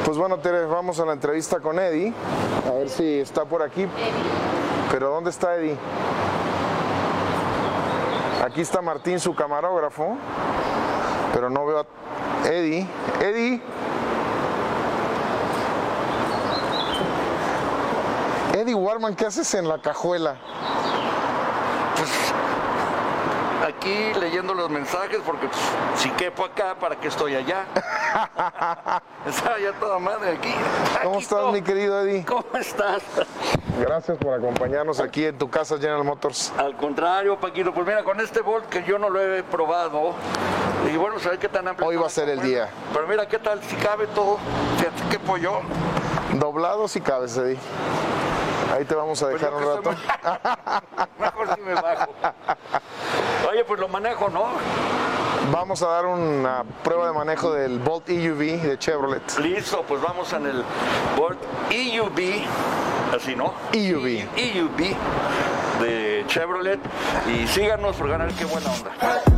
Pues bueno, Tere, vamos a la entrevista con Eddie, a ver si está por aquí. Pero ¿dónde está Eddie? Aquí está Martín, su camarógrafo, pero no veo a Eddie. Eddie. Eddie Warman, ¿qué haces en la cajuela? Pues aquí leyendo los mensajes, porque pues, si quepo acá, ¿para qué estoy allá? Estaba ya toda madre aquí. ¿Cómo estás, mi querido Eddie? ¿Cómo estás? Gracias por acompañarnos aquí en tu casa General Motors. Al contrario, Paquito, pues mira, con este Volt que yo no lo he probado, y bueno, sabes qué tan amplio. Hoy va a ser el día. Pero mira, qué tal, si cabe todo, fíjate qué pollo. Doblado si cabes, Eddie. Ahí te vamos a dejar Pues un rato. Mejor si me bajo. Oye, pues lo manejo, ¿no? Vamos a dar una prueba de manejo del Volt EUV de Chevrolet. Listo, pues vamos en el Volt EUV, así, ¿no? EUV. EUV de Chevrolet. Y síganos por ganar, qué buena onda.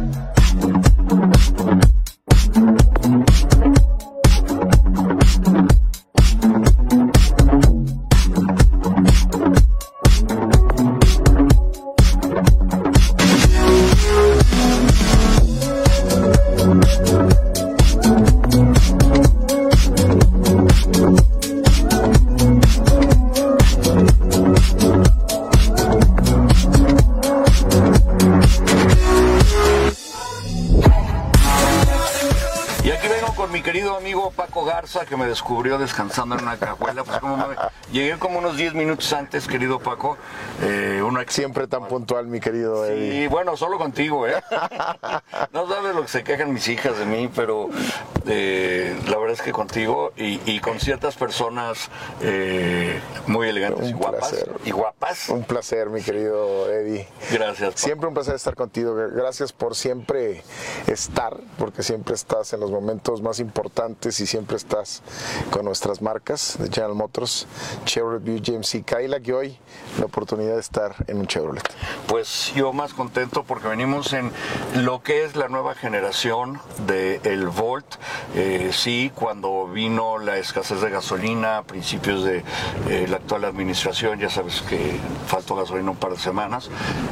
Mi querido amigo Paco Garza, que me descubrió descansando en una cajuela, pues llegué como unos 10 minutos antes, querido Paco. Siempre tan puntual, mi querido Eddie. Sí, bueno, solo contigo, ¿eh? No sabes lo que se quejan mis hijas de mí, pero la verdad es que contigo y con ciertas personas muy elegantes y guapas. Un placer, mi querido Eddie. Gracias, Paco. Siempre un placer estar contigo. Gracias por siempre estar, porque siempre estás en los momentos más importantes y siempre estás con nuestras marcas de General Motors, Chevrolet, Buick, GMC, Cadillac, y hoy la oportunidad de estar en un Chevrolet. Pues yo más contento porque venimos en lo que es la nueva generación del Volt. Sí, cuando vino la escasez de gasolina a principios de la actual administración, ya sabes que faltó gasolina un par de semanas,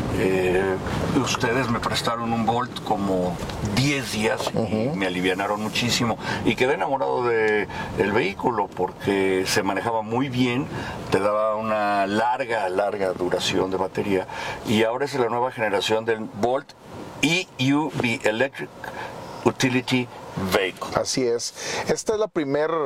ustedes me prestaron un Volt como 10 días y me alivianaron muchísimo y quedé enamorado del vehículo porque se manejaba muy bien, te daba una larga duración de batería, y ahora es la nueva generación del Volt EUV, Electric Utility Vehicle. Así es. Esta es la primera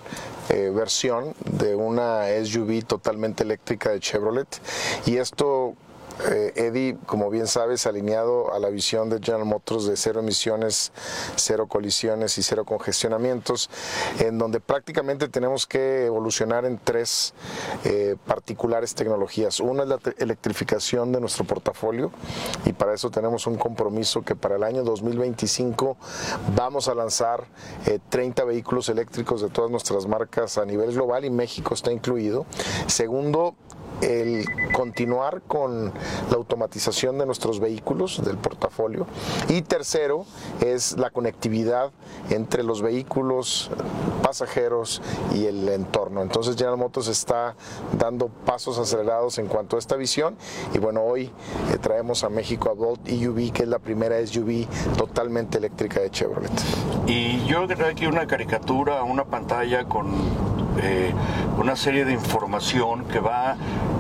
versión de una SUV totalmente eléctrica de Chevrolet, y esto, Eddie, como bien sabes, alineado a la visión de General Motors de cero emisiones, cero colisiones y cero congestionamientos, en donde prácticamente tenemos que evolucionar en tres particulares tecnologías. Una es la electrificación de nuestro portafolio, y para eso tenemos un compromiso que para el año 2025 vamos a lanzar 30 vehículos eléctricos de todas nuestras marcas a nivel global, y México está incluido. Segundo, el continuar con la automatización de nuestros vehículos, del portafolio. Y tercero es la conectividad entre los vehículos, pasajeros y el entorno. Entonces General Motors está dando pasos acelerados en cuanto a esta visión, y bueno, hoy traemos a México a Volt EUV, que es la primera SUV totalmente eléctrica de Chevrolet. Y yo traigo aquí una caricatura, una pantalla con una serie de información que va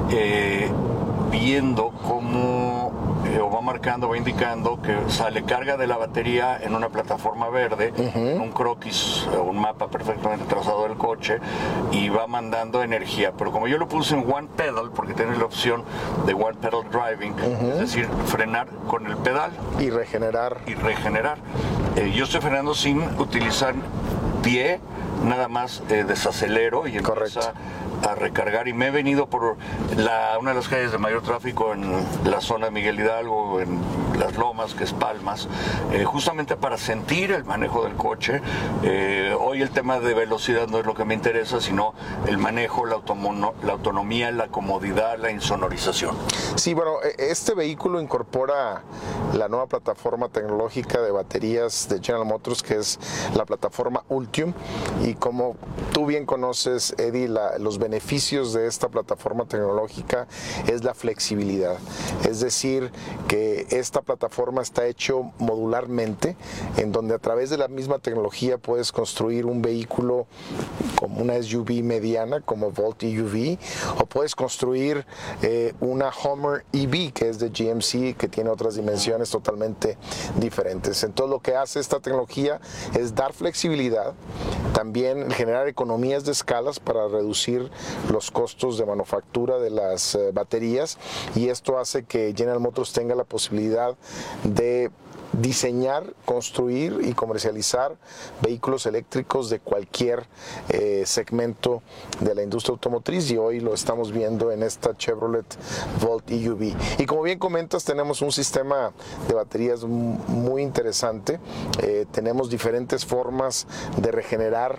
viendo cómo o va marcando, va indicando que sale carga de la batería en una plataforma verde, un croquis o un mapa perfectamente trazado del coche, y va mandando energía. Pero como yo lo puse en One Pedal, porque tiene la opción de One Pedal Driving, es decir, frenar con el pedal y regenerar. Yo estoy frenando sin utilizar pie, nada más desacelero y empieza a recargar, y me he venido por una de las calles de mayor tráfico en la zona de Miguel Hidalgo, en Las Lomas, que es Palmas, justamente para sentir el manejo del coche. Hoy el tema de velocidad no es lo que me interesa, sino el manejo, la autonomía, la comodidad, la insonorización. Sí, bueno, este vehículo incorpora la nueva plataforma tecnológica de baterías de General Motors, que es la plataforma Ultium, y como tú bien conoces, Eddie, los beneficios de esta plataforma tecnológica es la flexibilidad, es decir, que esta plataforma está hecho modularmente, en donde a través de la misma tecnología puedes construir un vehículo como una SUV mediana, como Volt EUV, o puedes construir una Hummer EV, que es de GMC, que tiene otras dimensiones totalmente diferentes. Entonces lo que hace esta tecnología es dar flexibilidad, también generar economías de escalas para reducir los costos de manufactura de las baterías, y esto hace que General Motors tenga la posibilidad de diseñar, construir y comercializar vehículos eléctricos de cualquier segmento de la industria automotriz, y hoy lo estamos viendo en esta Chevrolet Volt EUV. Y como bien comentas, tenemos un sistema de baterías muy interesante. Tenemos diferentes formas de regenerar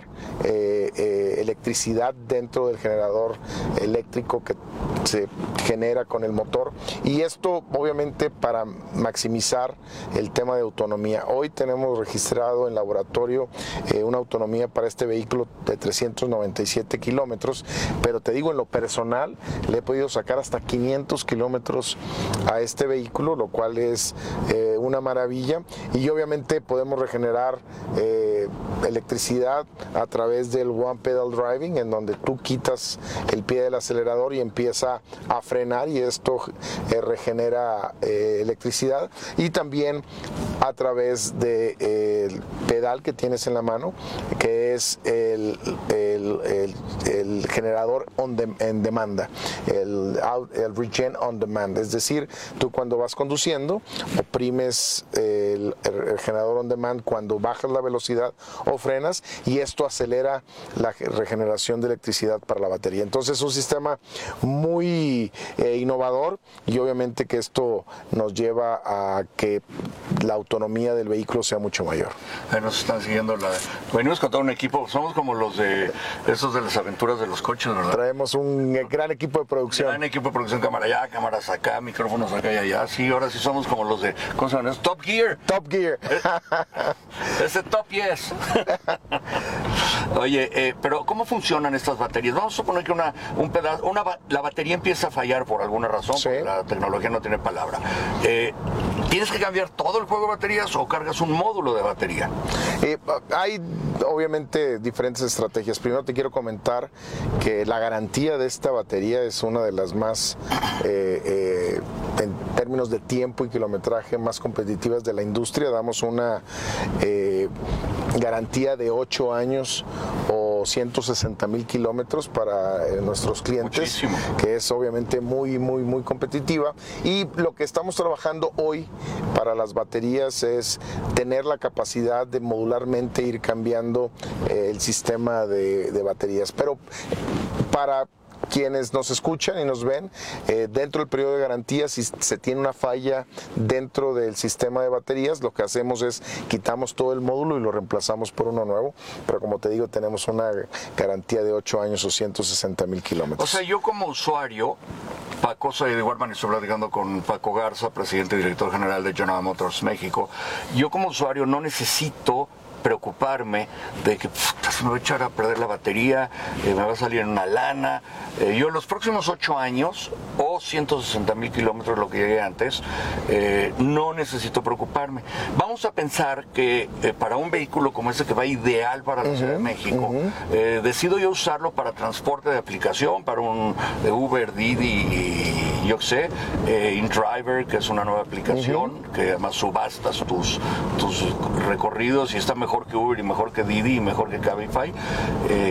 electricidad dentro del generador eléctrico que se genera con el motor, y esto obviamente para maximizar el tema de autonomía. Hoy tenemos registrado en laboratorio una autonomía para este vehículo de 397 kilómetros, pero te digo, en lo personal le he podido sacar hasta 500 kilómetros a este vehículo, lo cual es una maravilla, y obviamente podemos regenerar electricidad a través del One Pedal Driving, en donde tú quitas el pie del acelerador y empieza a frenar, y esto regenera electricidad, y también a través del pedal que tienes en la mano, que es el generador en demanda, el Regen on Demand. Es decir, tú cuando vas conduciendo oprimes el generador on demand cuando bajas la velocidad o frenas, y esto acelera la regeneración de electricidad para la batería. Entonces es un sistema muy innovador, y obviamente que esto nos lleva a que la autonomía del vehículo sea mucho mayor. Ahí nos están siguiendo. Venimos con todo un equipo, somos como los de esos de las aventuras de los coches, ¿verdad? Traemos un gran equipo de producción. Gran equipo de producción, cámara allá, cámaras acá, micrófonos acá y allá. Sí, ahora sí somos como los de, ¿cómo se llama? Top Gear. Top Gear. Ese Top Yes. Oye, pero ¿cómo funcionan estas baterías? Vamos a suponer que la batería empieza a fallar por alguna razón, sí, porque la tecnología no tiene palabra. ¿Tienes que cambiar todo el juego de baterías o cargas un módulo de batería? Hay obviamente diferentes estrategias. Primero te quiero comentar que la garantía de esta batería es una de las más, en términos de tiempo y kilometraje, más competitivas de la industria. Damos una garantía de 8 años o 160,000 kilómetros para nuestros clientes. Muchísimo. Que es obviamente muy competitiva, y lo que estamos trabajando hoy para las baterías es tener la capacidad de modularmente ir cambiando el sistema de baterías. Pero para quienes nos escuchan y nos ven, dentro del periodo de garantía, si se tiene una falla dentro del sistema de baterías, lo que hacemos es quitamos todo el módulo y lo reemplazamos por uno nuevo, pero como te digo, tenemos una garantía de 8 años o 160,000 kilómetros. O sea, yo como usuario, Paco, soy de Warman y estoy platicando con Paco Garza, presidente y director general de General Motors México. Yo como usuario no necesito preocuparme de que se me va a echar a perder la batería, me va a salir en una lana. Yo en los próximos 8 años o 160,000 kilómetros, lo que llegué antes, no necesito preocuparme. Vamos a pensar que para un vehículo como ese que va ideal para la Ciudad de México, decido yo usarlo para transporte de aplicación, para un Uber, Didi y yo sé, InDriver, que es una nueva aplicación, que además subastas tus recorridos y está mejor que Uber y mejor que Didi y mejor que Cabify.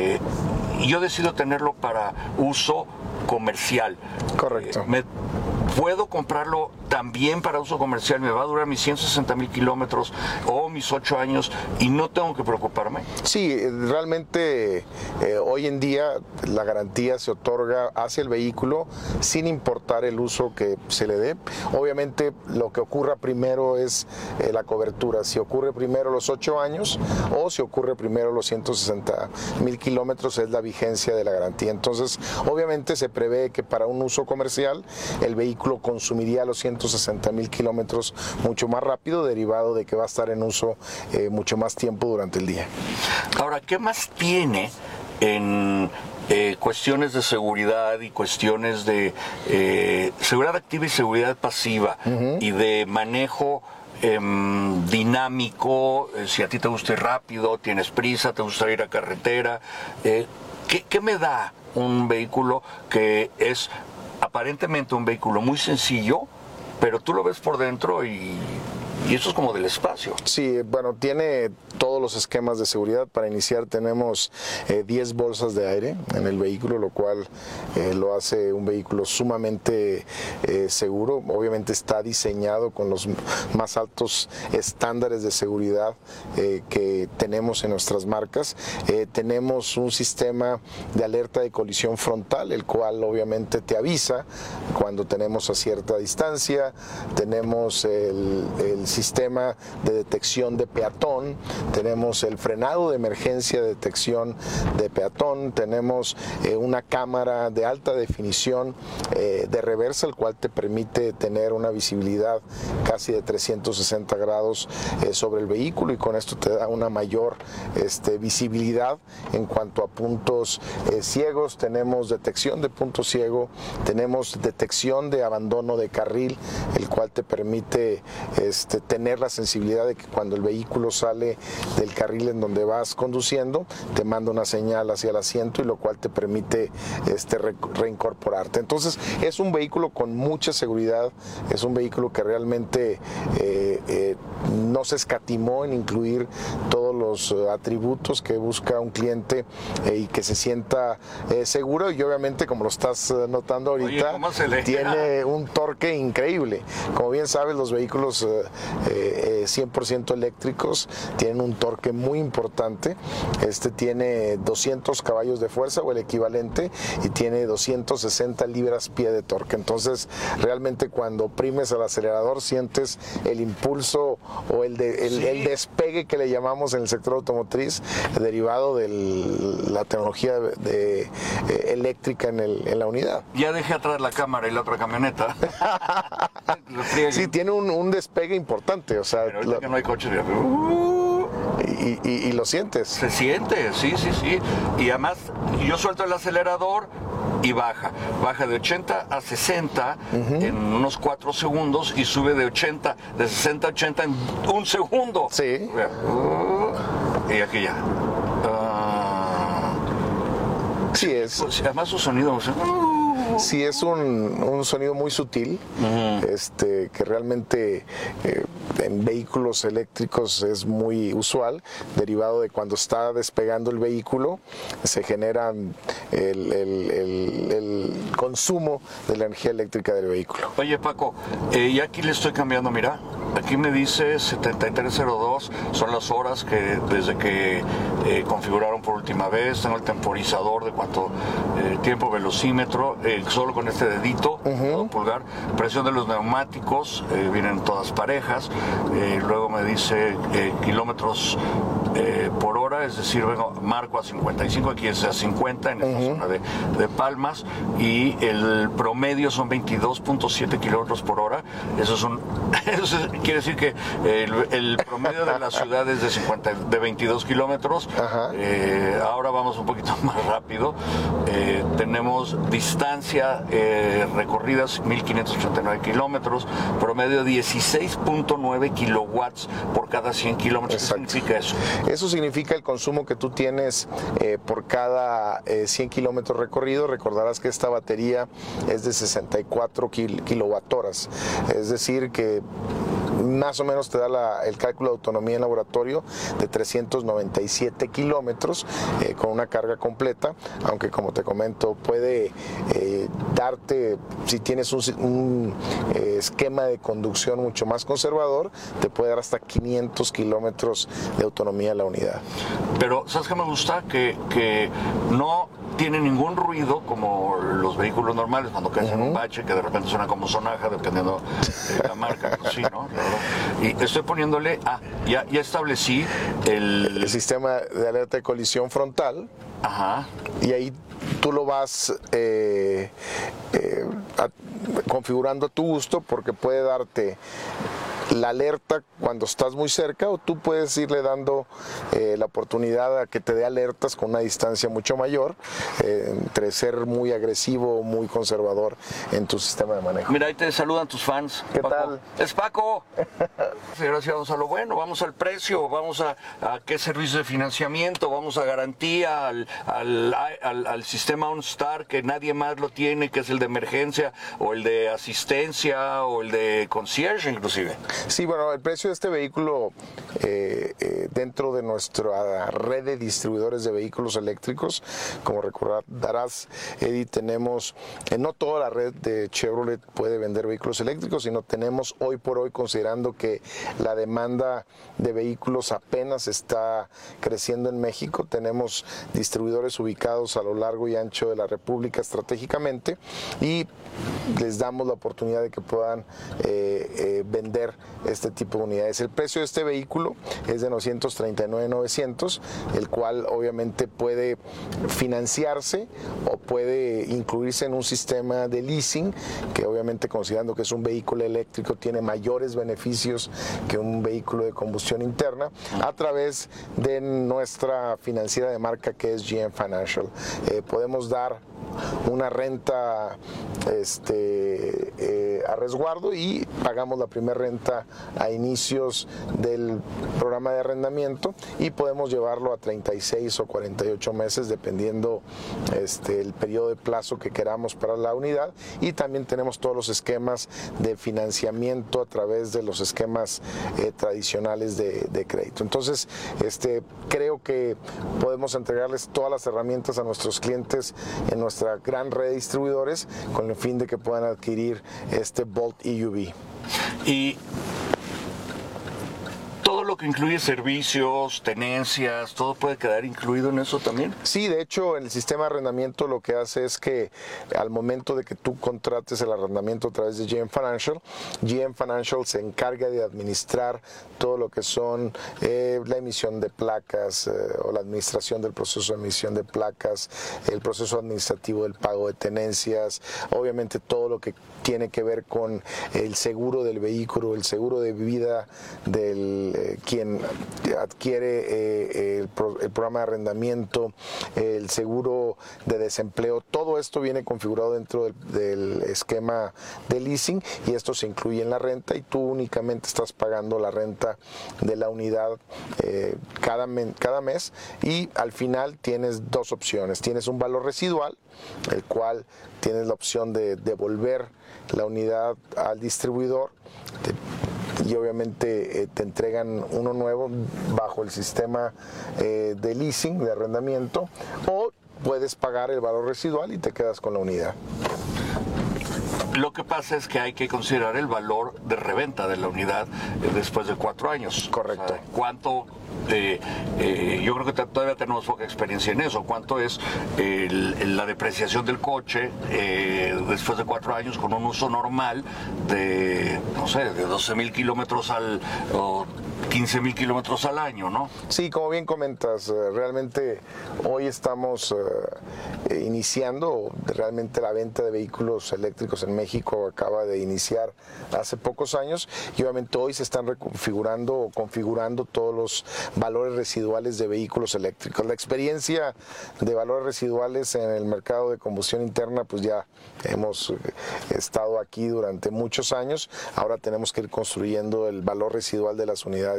Y yo decido tenerlo para uso comercial. Correcto. puedo comprarlo también para uso comercial, me va a durar mis 160,000 kilómetros o mis 8 años y no tengo que preocuparme. Sí, realmente hoy en día la garantía se otorga hacia el vehículo sin importar el uso que se le dé. Obviamente lo que ocurra primero es la cobertura, si ocurre primero los 8 años o si ocurre primero los 160,000 kilómetros es la vigencia de la garantía. Entonces, obviamente se prevé que para un uso comercial el vehículo consumiría los 160,000 kilómetros mucho más rápido, derivado de que va a estar en uso mucho más tiempo durante el día. Ahora, ¿qué más tiene en cuestiones de seguridad y cuestiones de seguridad activa y seguridad pasiva y de manejo dinámico? Si a ti te gusta ir rápido, tienes prisa, te gusta ir a carretera, ¿qué me da un vehículo que es aparentemente un vehículo muy sencillo, pero tú lo ves por dentro y eso es como del espacio? Sí, bueno, tiene todos los esquemas de seguridad. Para iniciar tenemos 10 bolsas de aire en el vehículo, lo cual lo hace un vehículo sumamente seguro. Obviamente está diseñado con los más altos estándares de seguridad que tenemos en nuestras marcas. Tenemos un sistema de alerta de colisión frontal, el cual obviamente te avisa cuando tenemos a cierta distancia. Tenemos el sistema de detección de peatón, tenemos el frenado de emergencia de detección de peatón, tenemos una cámara de alta definición de reversa, el cual te permite tener una visibilidad casi de 360 grados sobre el vehículo, y con esto te da una mayor visibilidad en cuanto a puntos ciegos. Tenemos detección de punto ciego, tenemos detección de abandono de carril, el cual te permite tener la sensibilidad de que cuando el vehículo sale del carril en donde vas conduciendo, te manda una señal hacia el asiento, y lo cual te permite reincorporarte. Entonces es un vehículo con mucha seguridad, es un vehículo que realmente no se escatimó en incluir todos los atributos que busca un cliente y que se sienta seguro, y obviamente, como lo estás notando ahorita, tiene un torque increíble. Como bien sabes, los vehículos 100% eléctricos tienen un torque muy importante. Tiene 200 caballos de fuerza o el equivalente, y tiene 260 libras-pie de torque. Entonces realmente cuando oprimes al acelerador sientes el impulso o el despegue que le llamamos en el sector automotriz, derivado de la tecnología eléctrica en la unidad. Ya dejé atrás la cámara y la otra camioneta. Sí, tiene un despegue importante, o sea, pero ahorita que no hay coches, y lo sientes. Se siente, sí. Y además yo suelto el acelerador y baja de 80 a 60 en unos 4 segundos, y sube de 60 a 80 en un segundo. Sí. Y aquí ya. Sí es. Pues, además su sonido. Sí, es un sonido muy sutil, que realmente en vehículos eléctricos es muy usual, derivado de cuando está despegando el vehículo, se genera el consumo de la energía eléctrica del vehículo. Oye, Paco, y aquí le estoy cambiando, mira, aquí me dice 7302, son las horas que desde que configuraron por última vez. Tengo el temporizador de cuánto tiempo, velocímetro, solo con este dedito, pulgar, presión de los neumáticos, vienen todas parejas, luego me dice kilómetros por hora, es decir, marco a 55, aquí es a 50 en esta zona de Palmas, y el promedio son 22.7 kilómetros por hora. Eso quiere decir que el promedio de la ciudad es de 22 kilómetros. Ahora vamos un poquito más rápido. Tenemos distancia recorridas 1.589 kilómetros, promedio 16.9 kilowatts por cada 100 kilómetros. ¿Qué significa eso? Eso significa el consumo que tú tienes por cada 100 kilómetros recorrido. Recordarás que esta batería es de 64 kilowatt horas, es decir que más o menos te da el cálculo de autonomía en laboratorio de 397 kilómetros con una carga completa, aunque como te comento puede darte, si tienes un esquema de conducción mucho más conservador, te puede dar hasta 500 kilómetros de autonomía la unidad. Pero ¿sabes qué me gusta? Que no tiene ningún ruido como los vehículos normales cuando caes en un bache, que de repente suena como sonaja dependiendo de la marca, pues sí, ¿no? Y estoy poniéndole, ya establecí el sistema de alerta de colisión frontal. Ajá. Y ahí tú lo vas configurando a tu gusto, porque puede darte la alerta cuando estás muy cerca, o tú puedes irle dando la oportunidad a que te dé alertas con una distancia mucho mayor, entre ser muy agresivo o muy conservador en tu sistema de manejo. Mira, ahí te saludan tus fans. ¿Qué Paco. tal? Es Paco. Gracias, vamos a lo bueno, vamos al precio, vamos a qué servicio de financiamiento, vamos a garantía, al sistema OnStar, que nadie más lo tiene, que es el de emergencia, o el de asistencia, o el de concierge inclusive. Sí, bueno, el precio de este vehículo dentro de nuestra red de distribuidores de vehículos eléctricos, como recordarás, Eddie, tenemos, no toda la red de Chevrolet puede vender vehículos eléctricos, sino tenemos hoy por hoy, considerando que la demanda de vehículos apenas está creciendo en México, tenemos distribuidores ubicados a lo largo y ancho de la República estratégicamente, y les damos la oportunidad de que puedan vender este tipo de unidades. El precio de este vehículo es de $939,900, el cual obviamente puede financiarse o puede incluirse en un sistema de leasing, que obviamente, considerando que es un vehículo eléctrico, tiene mayores beneficios que un vehículo de combustión interna, a través de nuestra financiera de marca, que es GM Financial. Podemos dar una renta a resguardo, y pagamos la primera renta a inicios del programa de arrendamiento, y podemos llevarlo a 36 o 48 meses dependiendo el periodo de plazo que queramos para la unidad. Y también tenemos todos los esquemas de financiamiento a través de los esquemas tradicionales de crédito. Entonces, creo que podemos entregarles todas las herramientas a nuestros clientes en nuestra gran red de distribuidores, con el fin de que puedan adquirir este Bolt EUV. Y todo lo que incluye servicios, tenencias, ¿todo puede quedar incluido en eso también? Sí, de hecho, el sistema de arrendamiento lo que hace es que al momento de que tú contrates el arrendamiento a través de GM Financial se encarga de administrar todo lo que son la emisión de placas o la administración del proceso de emisión de placas, el proceso administrativo del pago de tenencias, obviamente todo lo que tiene que ver con el seguro del vehículo, el seguro de vida del quien adquiere el programa de arrendamiento, el seguro de desempleo. Todo esto viene configurado dentro del esquema de leasing, y esto se incluye en la renta, y tú únicamente estás pagando la renta de la unidad cada mes, y al final tienes dos opciones. Tienes un valor residual, el cual tienes la opción de devolver la unidad al distribuidor, y obviamente te entregan uno nuevo bajo el sistema de leasing, de arrendamiento, o puedes pagar el valor residual y te quedas con la unidad. Lo que pasa es que hay que considerar el valor de reventa de la unidad después de 4 años. Correcto. O sea, ¿cuánto? Yo creo que todavía tenemos poca experiencia en eso. ¿Cuánto es la depreciación del coche después de 4 años con un uso normal de, no sé, de 12,000 kilómetros o 15,000 kilómetros al año, ¿no? Sí, como bien comentas, realmente hoy estamos iniciando, realmente la venta de vehículos eléctricos en México acaba de iniciar hace pocos años, y obviamente hoy se están reconfigurando o configurando todos los valores residuales de vehículos eléctricos. La experiencia de valores residuales en el mercado de combustión interna, pues ya hemos estado aquí durante muchos años. Ahora tenemos que ir construyendo el valor residual de las unidades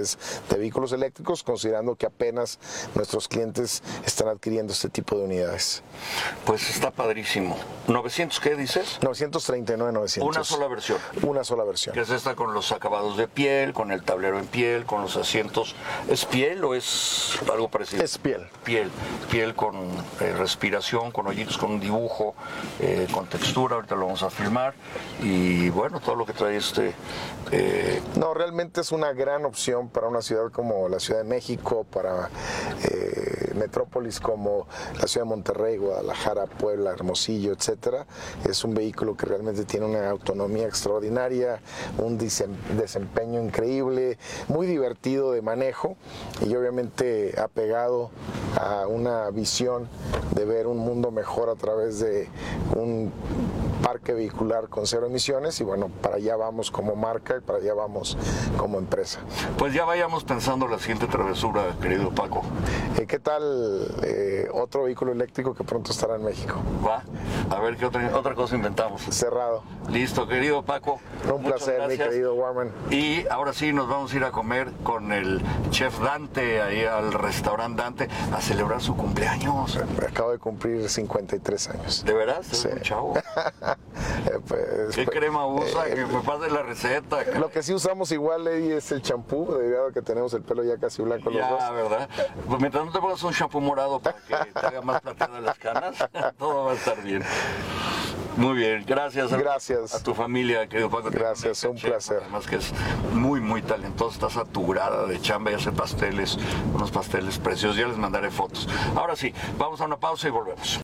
unidades de vehículos eléctricos, considerando que apenas nuestros clientes están adquiriendo este tipo de unidades. Pues está padrísimo. ¿900 qué dices? 939, 900. Una sola versión. Una sola versión. Que es esta con los acabados de piel, con el tablero en piel, con los asientos. ¿Es piel o es algo parecido? Es piel. Piel con respiración, con hoyitos, con un dibujo, con textura. Ahorita lo vamos a filmar. Y bueno, todo lo que trae No, realmente es una gran opción para una ciudad como la Ciudad de México, para metrópolis como la Ciudad de Monterrey, Guadalajara, Puebla, Hermosillo, etcétera. Es un vehículo que realmente tiene una autonomía extraordinaria, un desempeño increíble, muy divertido de manejo y obviamente apegado a una visión de ver un mundo mejor a través de un parque vehicular con cero emisiones y bueno, para allá vamos como marca y para allá vamos como empresa. Pues ya vayamos pensando la siguiente travesura, querido Paco. ¿Qué tal otro vehículo eléctrico que pronto estará en México? Va, a ver qué otra cosa inventamos. Cerrado. Listo, querido Paco. Un placer, mi querido Warman. Y ahora sí, nos vamos a ir a comer con el chef Dante, ahí al restaurante Dante, a celebrar su cumpleaños. Acabo de cumplir 53 años. ¿De veras? Sí. Un chavo. Pues, ¿Qué crema usa? Que me pase la receta. Lo que sí usamos igual, Eddie, es el champú, debido a que tenemos el pelo ya casi blanco los dos. Ya, ¿verdad? Pues mientras no te pongas un champú morado para que te haga más plateada las canas, todo va a estar bien. Muy bien, gracias. Gracias. A tu familia, querido Paco. Gracias, un placer. Además que es muy, muy talentoso, está saturada de chamba y hace pasteles, unos pasteles preciosos. Ya les mandaré fotos. Ahora sí, vamos a una pausa y volvemos.